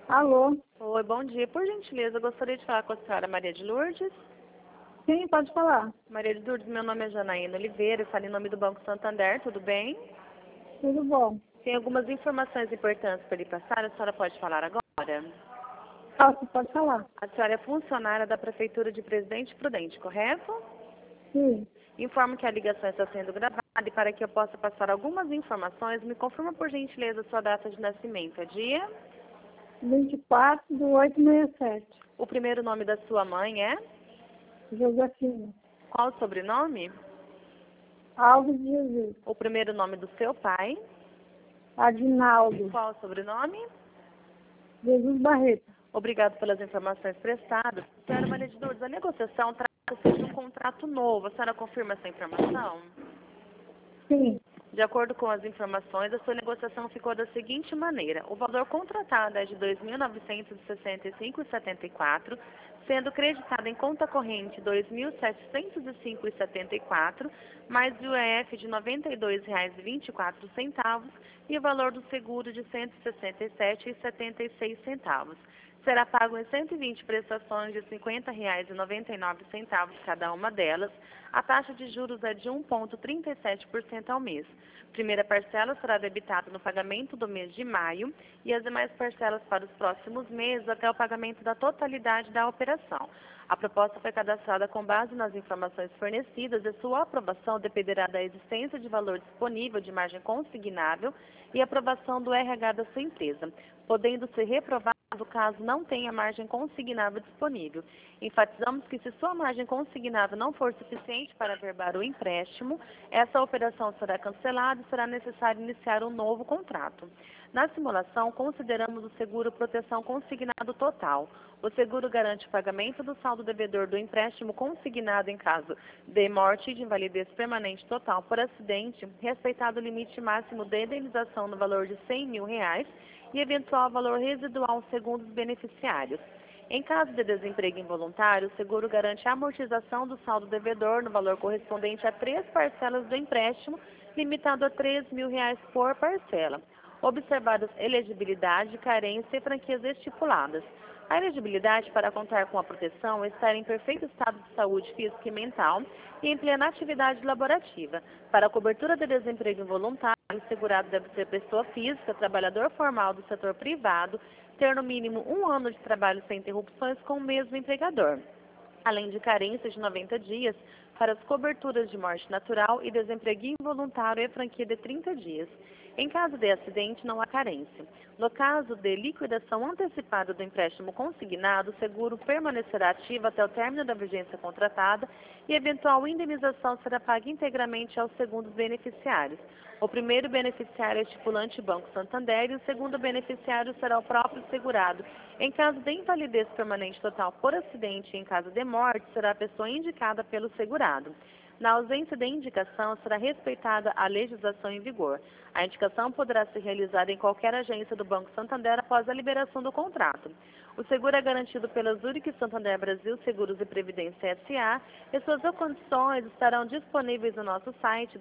Alô? Oi, bom dia. Por gentileza, eu gostaria de falar com a senhora Maria de Lourdes. Sim, pode falar. Maria de Lourdes, meu nome é Janaína Oliveira, eu falo em nome do Banco Santander, tudo bem? Tudo bom. Tem algumas informações importantes para lhe passar, a senhora pode falar agora? Pode falar. A senhora é funcionária da Prefeitura de Presidente Prudente, correto? Sim. Informo que a ligação está sendo gravada e para que eu possa passar algumas informações, me confirma por gentileza a sua data de nascimento, é dia? 24/8/67. O primeiro nome da sua mãe é? Josefina. Qual o sobrenome? Alves de Jesus. O primeiro nome do seu pai? Adinaldo. Qual o sobrenome? Jesus Barreto. Obrigado pelas informações prestadas. Senhora Maria de Lourdes, a negociação trata-se de um contrato novo. A senhora confirma essa informação? Sim. De acordo com as informações, a sua negociação ficou da seguinte maneira. O valor contratado é de R$ 2.965,74, sendo creditado em conta corrente R$ 2.705,74, mais o IOF de R$ 92,24 e o valor do seguro de R$ 167,76. Será pago em 120 prestações de R$ 50,99 cada uma delas. A taxa de juros é de 1,37% ao mês. Primeira parcela será debitada no pagamento do mês de maio e as demais parcelas para os próximos meses até o pagamento da totalidade da operação. A proposta foi cadastrada com base nas informações fornecidas e sua aprovação dependerá da existência de valor disponível de margem consignável e aprovação do RH da sua empresa, podendo ser reprovado caso não tenha margem consignável disponível. Enfatizamos que se sua margem consignável não for suficiente para averbar o empréstimo, essa operação será cancelada e será necessário iniciar um novo contrato. Na simulação, consideramos o seguro proteção consignado total. O seguro garante o pagamento do saldo devedor do empréstimo consignado em caso de morte e de invalidez permanente total por acidente, respeitado o limite máximo de indenização no valor de R$ 100.000 e eventual valor residual segundo os beneficiários. Em caso de desemprego involuntário, o seguro garante a amortização do saldo devedor no valor correspondente a 3 parcelas do empréstimo, limitado a R$ 3.000 por parcela, observadas elegibilidade, carência e franquias estipuladas. A elegibilidade para contar com a proteção é estar em perfeito estado de saúde física e mental e em plena atividade laborativa. Para a cobertura de desemprego involuntário, o segurado deve ser pessoa física, trabalhador formal do setor privado, ter no mínimo 1 ano de trabalho sem interrupções com o mesmo empregador, além de carências de 90 dias para as coberturas de morte natural e desemprego involuntário e franquia de 30 dias. Em caso de acidente, não há carência. No caso de liquidação antecipada do empréstimo consignado, o seguro permanecerá ativo até o término da vigência contratada e eventual indenização será paga integralmente aos segundos beneficiários. O primeiro beneficiário é o estipulante Banco Santander e o segundo beneficiário será o próprio segurado. Em caso de invalidez permanente total por acidente e em caso de morte, será a pessoa indicada pelo segurado. Na ausência de indicação, será respeitada a legislação em vigor. A indicação poderá ser realizada em qualquer agência do Banco Santander após a liberação do contrato. O seguro é garantido pela Zurich Santander Brasil Seguros e Previdência S.A. e suas condições estarão disponíveis no nosso site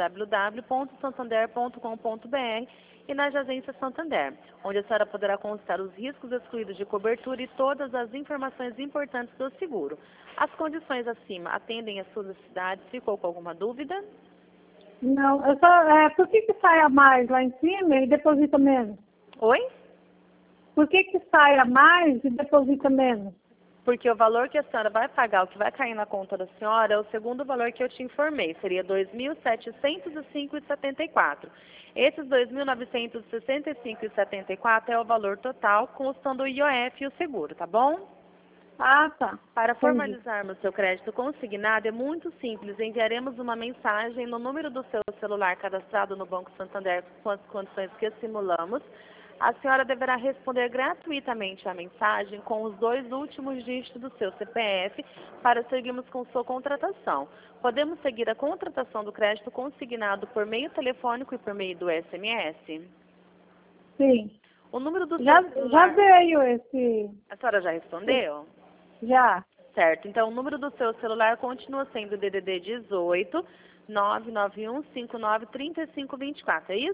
www.santander.com.br e na agência Santander, onde a senhora poderá consultar os riscos excluídos de cobertura e todas as informações importantes do seguro. As condições acima atendem às suas necessidades? Ficou com alguma dúvida? Não, por que sai a mais lá em cima e deposita menos? Oi? Por que sai a mais e deposita menos? Porque o valor que a senhora vai pagar, o que vai cair na conta da senhora, é o segundo valor que eu te informei, seria R$ 2.705,74. Esses R$ 2.965,74 é o valor total, constando o IOF e o seguro, tá bom? Ah, tá. Para Entendi. formalizarmos seu crédito consignado é muito simples. Enviaremos uma mensagem no número do seu celular cadastrado no Banco Santander com as condições que simulamos. A senhora deverá responder gratuitamente à mensagem com os 2 últimos dígitos do seu CPF para seguirmos com sua contratação. Podemos seguir a contratação do crédito consignado por meio telefônico e por meio do SMS? Sim. O número do Já seu celular... veio esse... A senhora já respondeu? Já. Certo. Então, o número do seu celular continua sendo DDD 18 991 59 3524. É isso?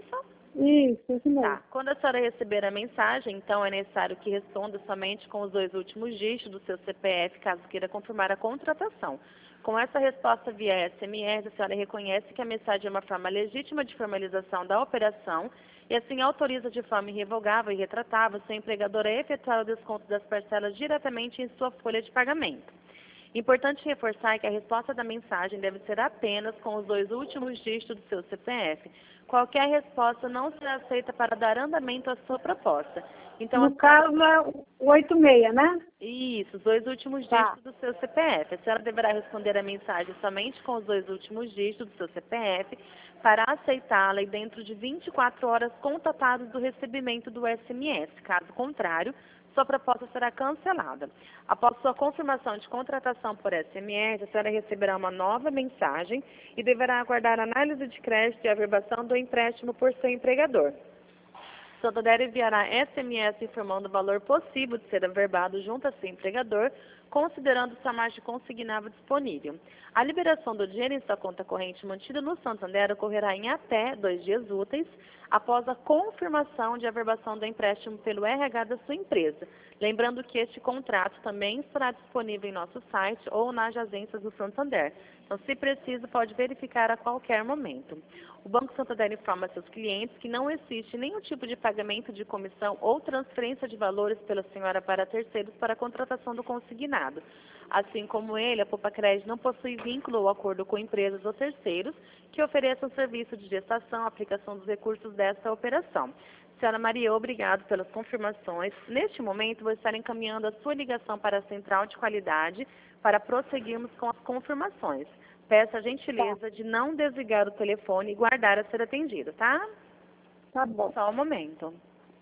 Isso mesmo. Tá. Quando a senhora receber a mensagem, então é necessário que responda somente com os 2 últimos dígitos do seu CPF, caso queira confirmar a contratação. Com essa resposta via SMS, a senhora reconhece que a mensagem é uma forma legítima de formalização da operação e assim autoriza de forma irrevogável e retratável seu empregador a efetuar o desconto das parcelas diretamente em sua folha de pagamento. Importante reforçar que a resposta da mensagem deve ser apenas com os 2 últimos dígitos do seu CPF. Qualquer resposta não será aceita para dar andamento à sua proposta. Então, No caso é o 86, né? isso, os 2 últimos dígitos do seu CPF. A senhora deverá responder a mensagem somente com os 2 últimos dígitos do seu CPF para aceitá-la e dentro de 24 horas contatadas do recebimento do SMS. Caso contrário, sua proposta será cancelada. Após sua confirmação de contratação por SMS, a senhora receberá uma nova mensagem e deverá aguardar a análise de crédito e averbação do empréstimo por seu empregador. Santander enviará SMS informando o valor possível de ser averbado junto a seu empregador, considerando sua margem consignável disponível. A liberação do dinheiro em sua conta corrente mantida no Santander ocorrerá em até 2 dias úteis após a confirmação de averbação do empréstimo pelo RH da sua empresa. Lembrando que este contrato também estará disponível em nosso site ou nas agências do Santander. Então, se preciso, pode verificar a qualquer momento. O Banco Santander informa a seus clientes que não existe nenhum tipo de pagamento de comissão ou transferência de valores pela senhora para terceiros para a contratação do consignado. Assim como ele, a Poupa Crédito não possui vínculo ou acordo com empresas ou terceiros que ofereçam serviço de gestação, aplicação dos recursos desta operação. Senhora Maria, obrigado pelas confirmações. Neste momento, vou estar encaminhando a sua ligação para a Central de Qualidade para prosseguirmos com as confirmações. Peço a gentileza de não desligar o telefone e guardar a ser atendido, tá? Tá bom. Só um momento.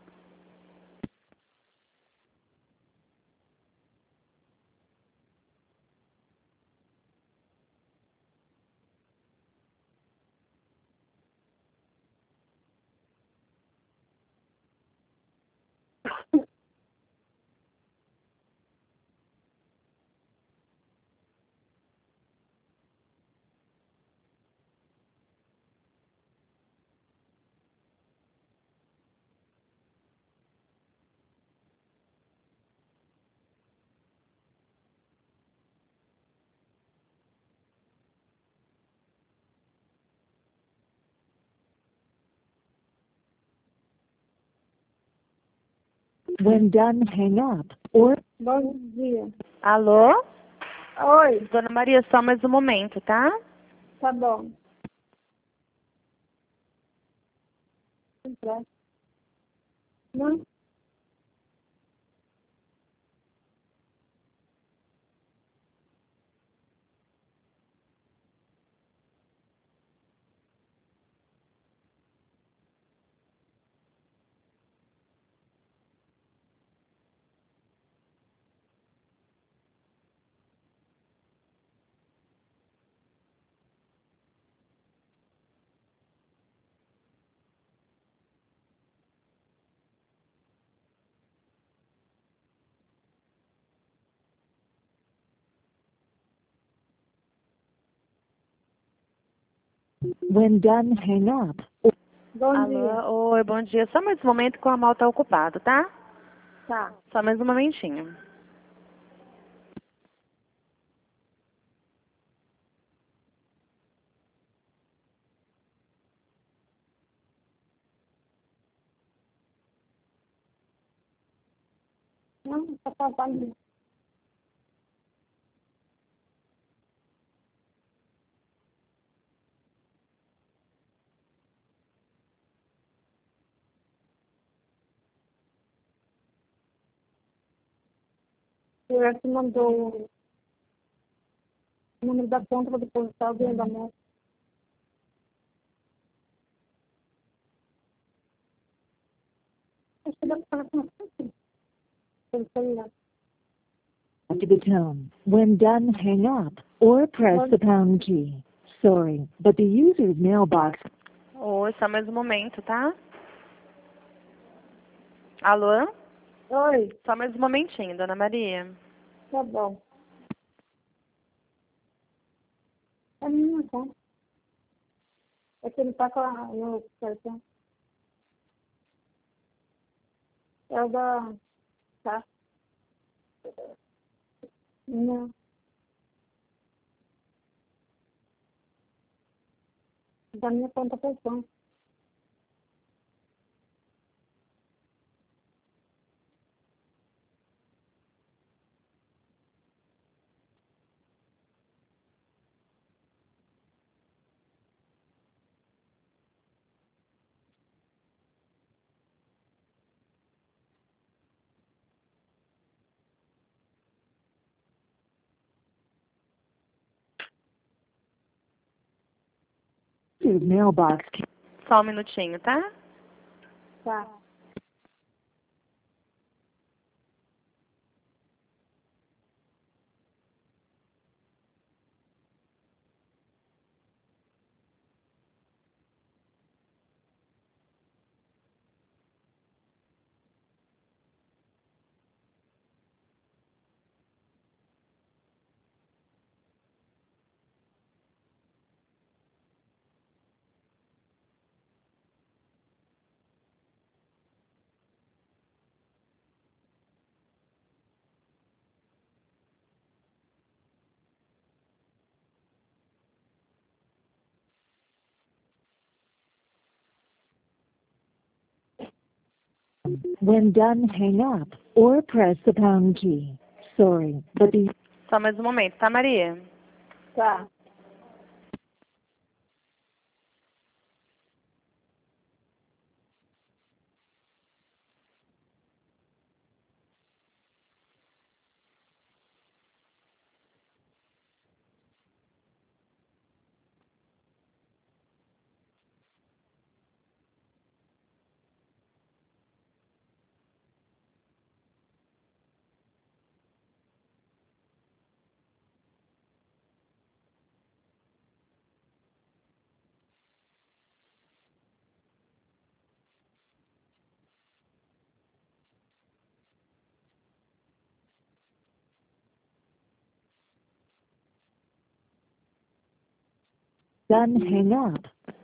When done, hang up or Bom dia. Alô? Oi, Dona Maria, só mais um momento, tá? tá bom. Não? when done, hang up or Bom dia. Alô? Oi, bom dia. Só mais um momento que o ramal tá ocupado, tá? Tá. Só mais um momentinho. Não, tá faltando. O Resto mandou o número da conta para depositar o dinheiro da moto. Acho que dá para falar com você. Pelo celular. to the tone. When done, hang up or press the pound key. Sorry, but the user's mailbox. Oi, só mais um momento, tá? Alô? Oi, Só mais um momentinho, Dona Maria. tá bom. É minha conta. É que ele tá com a no cartão. É o da... Tá? Não. Da minha conta pessoal. Your mailbox. Só um minutinho, tá? Tá. When done, hang up or press the pound key. Sorry, but the Só mais um momento, tá, Maria? Tá. done, hang up.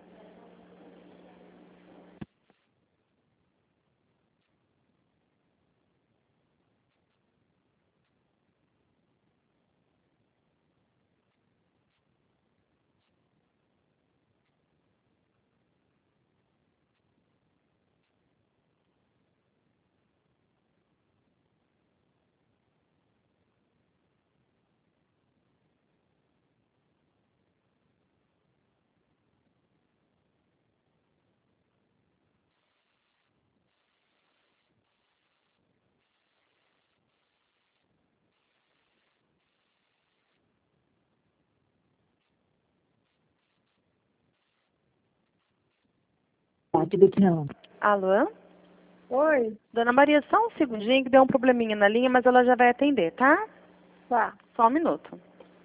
Back to the tone. Alô? Oi. Dona Maria, só um segundinho que deu um probleminha na linha, mas ela já vai atender, tá? Tá. Só um minuto.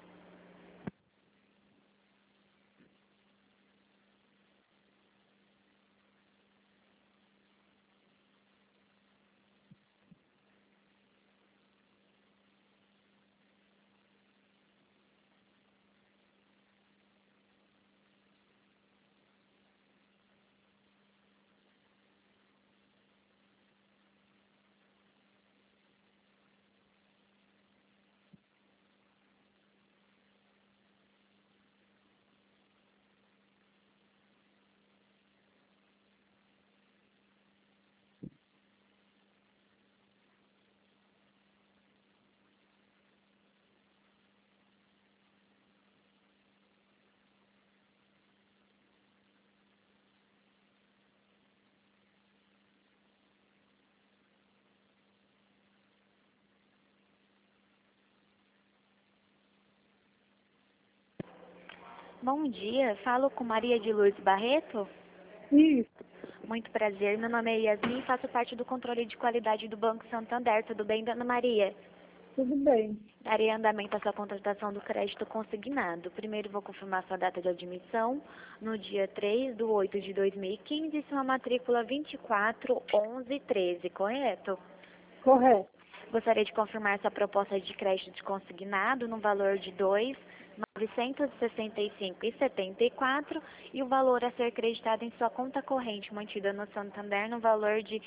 Bom dia, falo com Maria de Lourdes Barreto. Isso. Muito prazer, meu nome é Yasmin e faço parte do controle de qualidade do Banco Santander. Tudo bem, dona Maria? Tudo bem. Darei andamento à sua contratação do crédito consignado. Primeiro vou confirmar sua data de admissão no dia 3/8/2015 e sua matrícula 241113, correto? Correto. Gostaria de confirmar sua proposta de crédito consignado no valor de R$ 965,74 e o valor a ser creditado em sua conta corrente mantida no Santander no valor de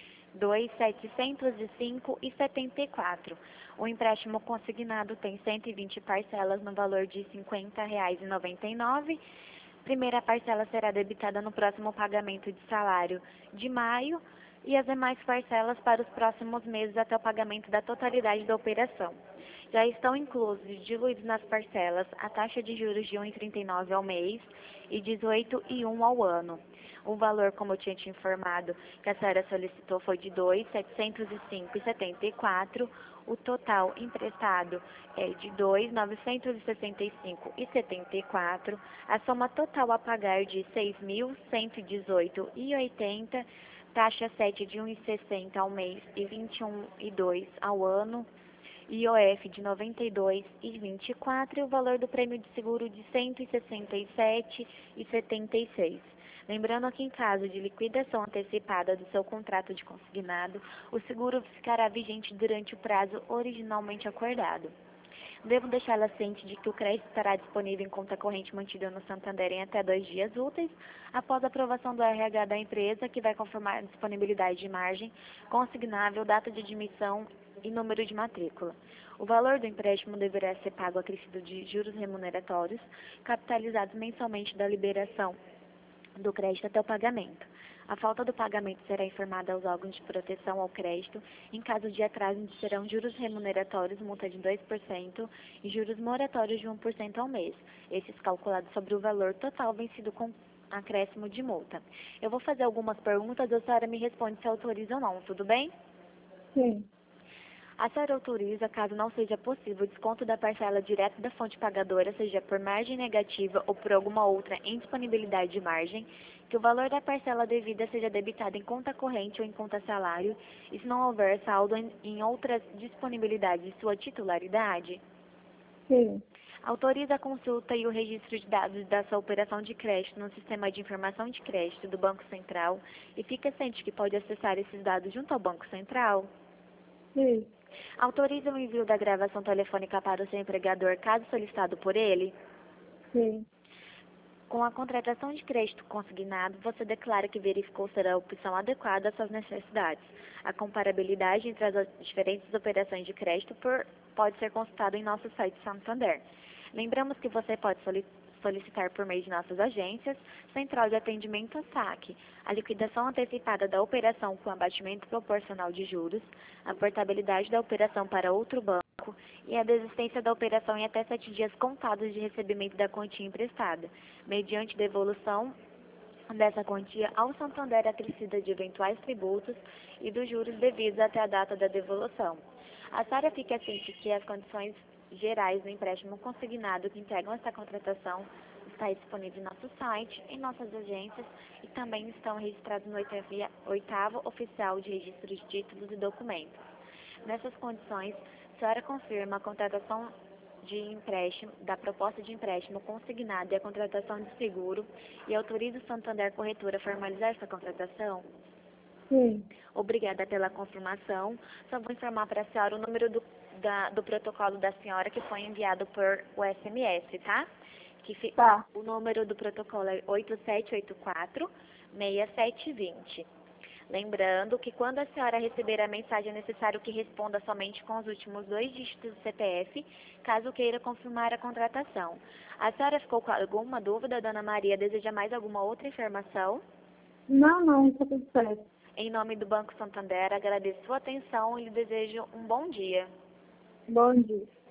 2.705,74. O empréstimo consignado tem 120 parcelas no valor de R$ 50,99. Primeira parcela será debitada no próximo pagamento de salário de maio e as demais parcelas para os próximos meses até o pagamento da totalidade da operação. Já estão inclusos diluídos nas parcelas a taxa de juros de 1,39 ao mês e 18,1 ao ano. O valor, como eu tinha te informado, que a senhora solicitou foi de 2.705,74. O total emprestado é de 2.965,74. A soma total a pagar de 6.118,80. Taxa 7 de 1,60 ao mês e 21,2 ao ano. IOF de 92,24 e o valor do prêmio de seguro de 167,76. Lembrando que em caso de liquidação antecipada do seu contrato de consignado, o seguro ficará vigente durante o prazo originalmente acordado. Devo deixá-la ciente de que o crédito estará disponível em conta corrente mantida no Santander em até 2 dias úteis, após a aprovação do RH da empresa, que vai confirmar a disponibilidade de margem, consignável, data de admissão e número de matrícula. O valor do empréstimo deverá ser pago acrescido de juros remuneratórios, capitalizados mensalmente da liberação do crédito até o pagamento. A falta do pagamento será informada aos órgãos de proteção ao crédito. Em caso de atraso, serão juros remuneratórios, multa de 2% e juros moratórios de 1% ao mês. Esses calculados sobre o valor total vencido com acréscimo de multa. Eu vou fazer algumas perguntas, a senhora me responde se autoriza ou não, tudo bem? Sim. A senhora autoriza, caso não seja possível, o desconto da parcela direto da fonte pagadora, seja por margem negativa ou por alguma outra indisponibilidade de margem, que o valor da parcela devida seja debitado em conta corrente ou em conta salário, e se não houver saldo em outras disponibilidades de sua titularidade? Sim. Autoriza a consulta e o registro de dados da sua operação de crédito no Sistema de Informação de Crédito do Banco Central e fica ciente que pode acessar esses dados junto ao Banco Central? Sim. Autoriza o envio da gravação telefônica para o seu empregador, caso solicitado por ele? Sim. Com a contratação de crédito consignado, você declara que verificou ser a opção adequada às suas necessidades. A comparabilidade entre as diferentes operações de crédito pode ser consultada em nosso site Santander. Lembramos que você pode solicitar por meio de nossas agências, Central de Atendimento SAC, a liquidação antecipada da operação com abatimento proporcional de juros, a portabilidade da operação para outro banco e a desistência da operação em até 7 dias contados de recebimento da quantia emprestada, mediante devolução dessa quantia ao Santander acrescida de eventuais tributos e dos juros devidos até a data da devolução. A senhora fica ciente que as condições gerais do empréstimo consignado que integram esta contratação está disponível em nosso site, em nossas agências e também estão registrados no 8º Oficial de Registro de Títulos e Documentos. Nessas condições, a senhora confirma a contratação de empréstimo, da proposta de empréstimo consignado e a contratação de seguro e autoriza o Santander Corretora a formalizar essa contratação? Sim. Obrigada pela confirmação. Só vou informar para a senhora o número do protocolo da senhora que foi enviado por o SMS, tá? Tá. O número do protocolo é 8784-6720. Lembrando que quando a senhora receber a mensagem é necessário que responda somente com os últimos 2 dígitos do CPF, caso queira confirmar a contratação. A senhora ficou com alguma dúvida, dona Maria? Deseja mais alguma outra informação? Não, está tudo certo. Em nome do Banco Santander, agradeço sua atenção e lhe desejo um bom dia. Bom dia.